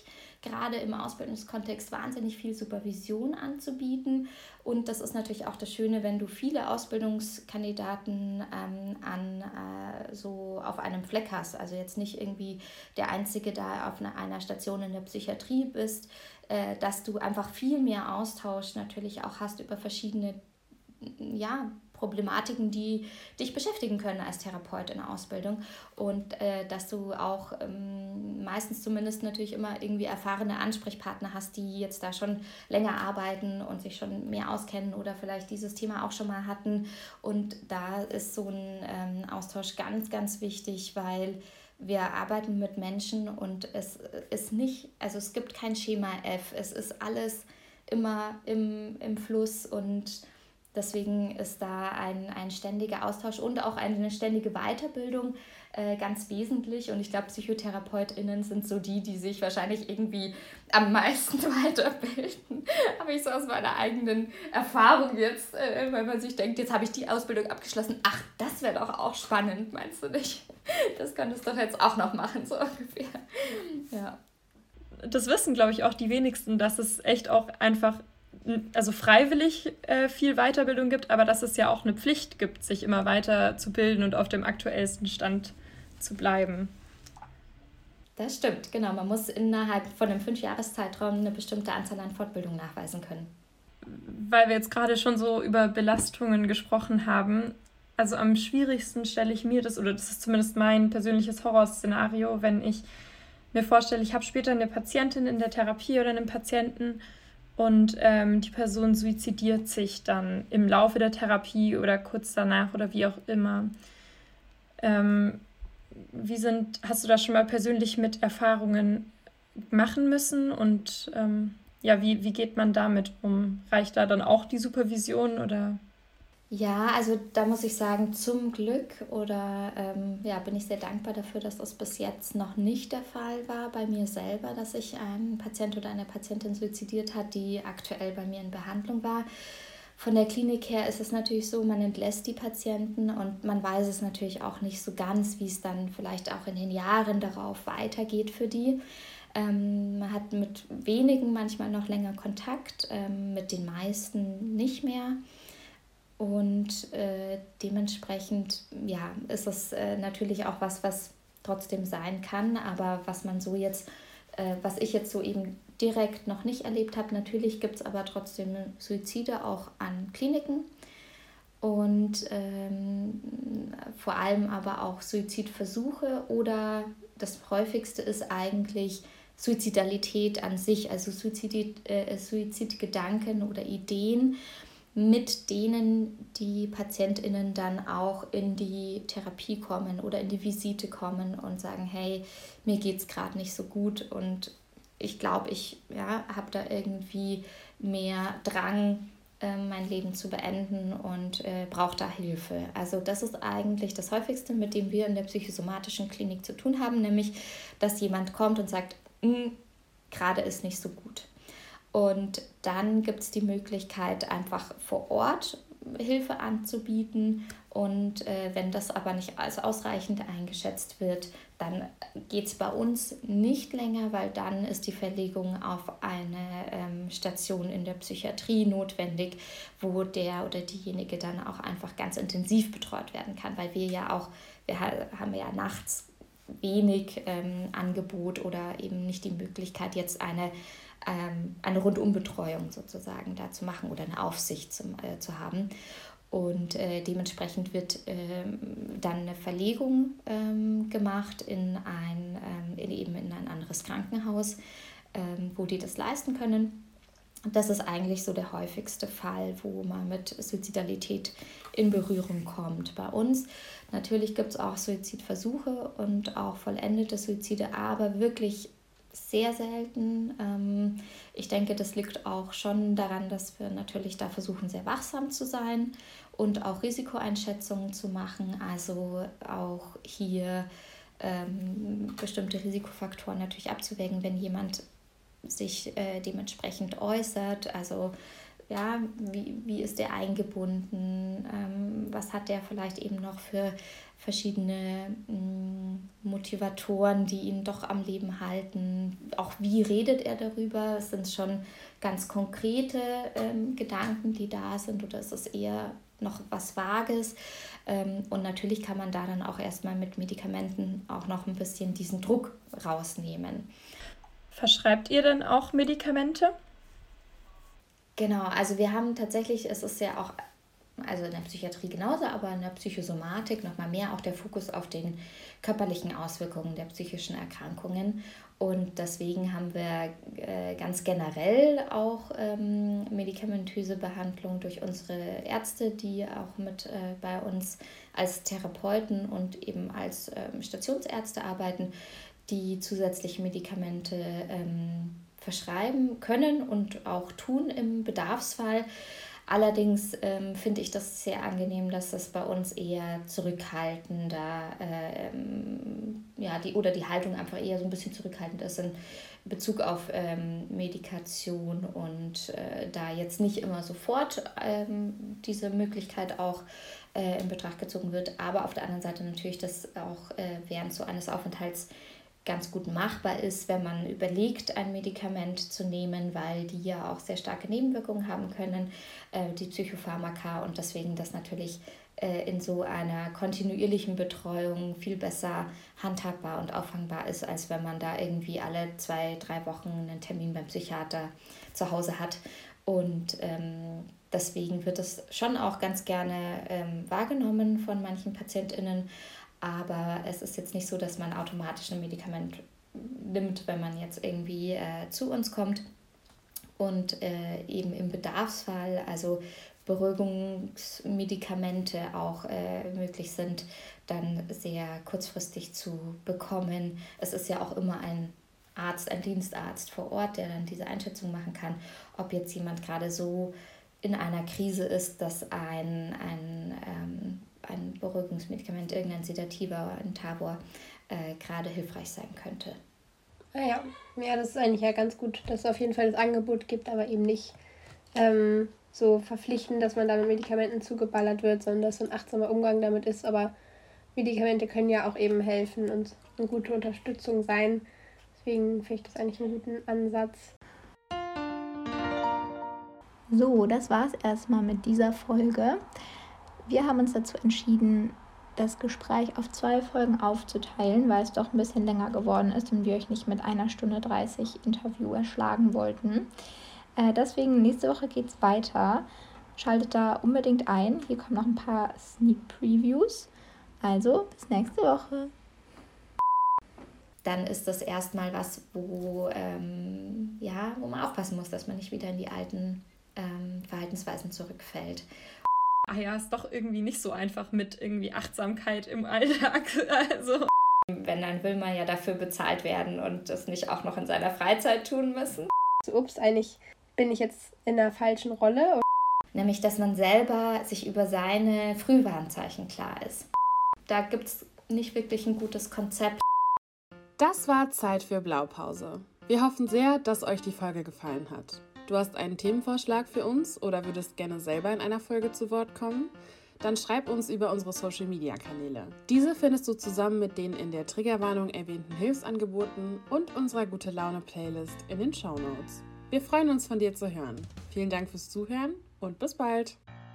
gerade im Ausbildungskontext wahnsinnig viel Supervision anzubieten. Und das ist natürlich auch das Schöne, wenn du viele Ausbildungskandidaten ähm, an äh, so auf einem Fleck hast. Also jetzt nicht irgendwie der Einzige da auf einer, einer Station in der Psychiatrie bist, äh, dass du einfach viel mehr Austausch natürlich auch hast über verschiedene ja, Problematiken, die dich beschäftigen können als Therapeut in der Ausbildung und äh, dass du auch ähm, meistens zumindest natürlich immer irgendwie erfahrene Ansprechpartner hast, die jetzt da schon länger arbeiten und sich schon mehr auskennen oder vielleicht dieses Thema auch schon mal hatten, und da ist so ein ähm, Austausch ganz, ganz wichtig, weil wir arbeiten mit Menschen und es ist nicht, also es gibt kein Schema F, es ist alles immer im, im Fluss, und deswegen ist da ein, ein ständiger Austausch und auch eine ständige Weiterbildung äh, ganz wesentlich. Und ich glaube, PsychotherapeutInnen sind so die, die sich wahrscheinlich irgendwie am meisten weiterbilden. Habe ich so aus meiner eigenen Erfahrung jetzt, äh, weil man sich denkt, jetzt habe ich die Ausbildung abgeschlossen. Ach, das wäre doch auch spannend, meinst du nicht? Das könntest du doch jetzt auch noch machen, so ungefähr. Ja. Das wissen, glaube ich, auch die wenigsten, dass es echt auch einfach also freiwillig äh, viel Weiterbildung gibt, aber dass es ja auch eine Pflicht gibt, sich immer weiter zu bilden und auf dem aktuellsten Stand zu bleiben. Das stimmt, genau. Man muss innerhalb von einem Fünfjahreszeitraum eine bestimmte Anzahl an Fortbildung nachweisen können. Weil wir jetzt gerade schon so über Belastungen gesprochen haben, also am schwierigsten stelle ich mir das, oder das ist zumindest mein persönliches Horrorszenario, wenn ich mir vorstelle, ich habe später eine Patientin in der Therapie oder einen Patienten, und ähm, die Person suizidiert sich dann im Laufe der Therapie oder kurz danach oder wie auch immer. Ähm, wie sind, hast du da schon mal persönlich mit Erfahrungen machen müssen? Und ähm, ja, wie, wie geht man damit um? Reicht da dann auch die Supervision oder? Ja, also da muss ich sagen, zum Glück oder ähm, ja, bin ich sehr dankbar dafür, dass das bis jetzt noch nicht der Fall war bei mir selber, dass sich ein Patient oder eine Patientin suizidiert hat, die aktuell bei mir in Behandlung war. Von der Klinik her ist es natürlich so, man entlässt die Patienten und man weiß es natürlich auch nicht so ganz, wie es dann vielleicht auch in den Jahren darauf weitergeht für die. Ähm, man hat mit wenigen manchmal noch länger Kontakt, ähm, mit den meisten nicht mehr. Und äh, dementsprechend ja, ist es äh, natürlich auch was, was trotzdem sein kann, aber was man so jetzt, äh, was ich jetzt so eben direkt noch nicht erlebt habe. Natürlich gibt es aber trotzdem Suizide auch an Kliniken und ähm, vor allem aber auch Suizidversuche, oder das häufigste ist eigentlich Suizidalität an sich, also Suizid, äh, Suizidgedanken oder Ideen, mit denen die PatientInnen dann auch in die Therapie kommen oder in die Visite kommen und sagen, hey, mir geht's gerade nicht so gut und ich glaube, ich ja, habe da irgendwie mehr Drang, äh, mein Leben zu beenden und äh, brauche da Hilfe. Also das ist eigentlich das Häufigste, mit dem wir in der psychosomatischen Klinik zu tun haben, nämlich, dass jemand kommt und sagt, gerade ist nicht so gut. Und dann gibt es die Möglichkeit, einfach vor Ort Hilfe anzubieten. Und äh, wenn das aber nicht als ausreichend eingeschätzt wird, dann geht es bei uns nicht länger, weil dann ist die Verlegung auf eine ähm, Station in der Psychiatrie notwendig, wo der oder diejenige dann auch einfach ganz intensiv betreut werden kann, weil wir ja auch, wir haben ja nachts wenig ähm, Angebot oder eben nicht die Möglichkeit, jetzt eine ähm, eine Rundumbetreuung sozusagen da zu machen oder eine Aufsicht zum, äh, zu haben. Und äh, dementsprechend wird ähm, dann eine Verlegung ähm, gemacht in ein, ähm, in, eben in ein anderes Krankenhaus, ähm, wo die das leisten können. Das ist eigentlich so der häufigste Fall, wo man mit Suizidalität in Berührung kommt bei uns. Natürlich gibt es auch Suizidversuche und auch vollendete Suizide, aber wirklich sehr selten. Ich denke, das liegt auch schon daran, dass wir natürlich da versuchen, sehr wachsam zu sein und auch Risikoeinschätzungen zu machen. Also auch hier ähm, bestimmte Risikofaktoren natürlich abzuwägen, wenn jemand sich äh, dementsprechend äußert. Also ja, wie, wie ist der eingebunden, ähm, was hat der vielleicht eben noch für verschiedene mh, Motivatoren, die ihn doch am Leben halten, auch wie redet er darüber, sind es schon ganz konkrete ähm, Gedanken, die da sind, oder ist es eher noch was Vages? Ähm, und natürlich kann man da dann auch erstmal mit Medikamenten auch noch ein bisschen diesen Druck rausnehmen. Verschreibt ihr denn auch Medikamente? Genau, also wir haben tatsächlich, es ist ja auch, also in der Psychiatrie genauso, aber in der Psychosomatik nochmal mehr auch der Fokus auf den körperlichen Auswirkungen der psychischen Erkrankungen. Und deswegen haben wir äh, ganz generell auch ähm, medikamentöse Behandlung durch unsere Ärzte, die auch mit äh, bei uns als Therapeuten und eben als ähm, Stationsärzte arbeiten, die zusätzliche Medikamente ähm, verschreiben können und auch tun im Bedarfsfall. Allerdings ähm, finde ich das sehr angenehm, dass das bei uns eher zurückhaltender, ähm, ja, die, oder die Haltung einfach eher so ein bisschen zurückhaltend ist in Bezug auf ähm, Medikation und äh, da jetzt nicht immer sofort ähm, diese Möglichkeit auch äh, in Betracht gezogen wird, aber auf der anderen Seite natürlich, dass auch äh, während so eines Aufenthalts ganz gut machbar ist, wenn man überlegt, ein Medikament zu nehmen, weil die ja auch sehr starke Nebenwirkungen haben können, äh, die Psychopharmaka, und deswegen das natürlich äh, in so einer kontinuierlichen Betreuung viel besser handhabbar und auffangbar ist, als wenn man da irgendwie alle zwei, drei Wochen einen Termin beim Psychiater zu Hause hat. Und ähm, deswegen wird es schon auch ganz gerne ähm, wahrgenommen von manchen PatientInnen. Aber es ist jetzt nicht so, dass man automatisch ein Medikament nimmt, wenn man jetzt irgendwie äh, zu uns kommt. Und äh, eben im Bedarfsfall, also Beruhigungsmedikamente auch äh, möglich sind, dann sehr kurzfristig zu bekommen. Es ist ja auch immer ein Arzt, ein Dienstarzt vor Ort, der dann diese Einschätzung machen kann, ob jetzt jemand gerade so in einer Krise ist, dass ein, ein ähm, ein Beruhigungsmedikament, irgendein Sedativa oder ein Tabor äh, gerade hilfreich sein könnte. Ah ja. ja, das ist eigentlich ja ganz gut, dass es auf jeden Fall das Angebot gibt, aber eben nicht ähm, so verpflichtend, dass man da mit Medikamenten zugeballert wird, sondern dass so ein achtsamer Umgang damit ist. Aber Medikamente können ja auch eben helfen und eine gute Unterstützung sein. Deswegen finde ich das eigentlich einen guten Ansatz. So, das war es erstmal mit dieser Folge. Wir haben uns dazu entschieden, das Gespräch auf zwei Folgen aufzuteilen, weil es doch ein bisschen länger geworden ist und wir euch nicht mit einer Stunde dreißig Interview erschlagen wollten. Äh, deswegen, nächste Woche geht es weiter. Schaltet da unbedingt ein. Hier kommen noch ein paar Sneak Previews. Also, bis nächste Woche. Dann ist das erstmal was, wo, ähm, ja, wo man aufpassen muss, dass man nicht wieder in die alten ähm, Verhaltensweisen zurückfällt. Ach ja, ist doch irgendwie nicht so einfach mit irgendwie Achtsamkeit im Alltag. Also. Wenn, dann will man ja dafür bezahlt werden und das nicht auch noch in seiner Freizeit tun müssen. So, ups, eigentlich bin ich jetzt in der falschen Rolle. Nämlich, dass man selber sich über seine Frühwarnzeichen klar ist. Da gibt es nicht wirklich ein gutes Konzept. Das war Zeit für Blaupause. Wir hoffen sehr, dass euch die Folge gefallen hat. Du hast einen Themenvorschlag für uns oder würdest gerne selber in einer Folge zu Wort kommen? Dann schreib uns über unsere Social-Media-Kanäle. Diese findest du zusammen mit den in der Triggerwarnung erwähnten Hilfsangeboten und unserer Gute-Laune-Playlist in den Shownotes. Wir freuen uns, von dir zu hören. Vielen Dank fürs Zuhören und bis bald!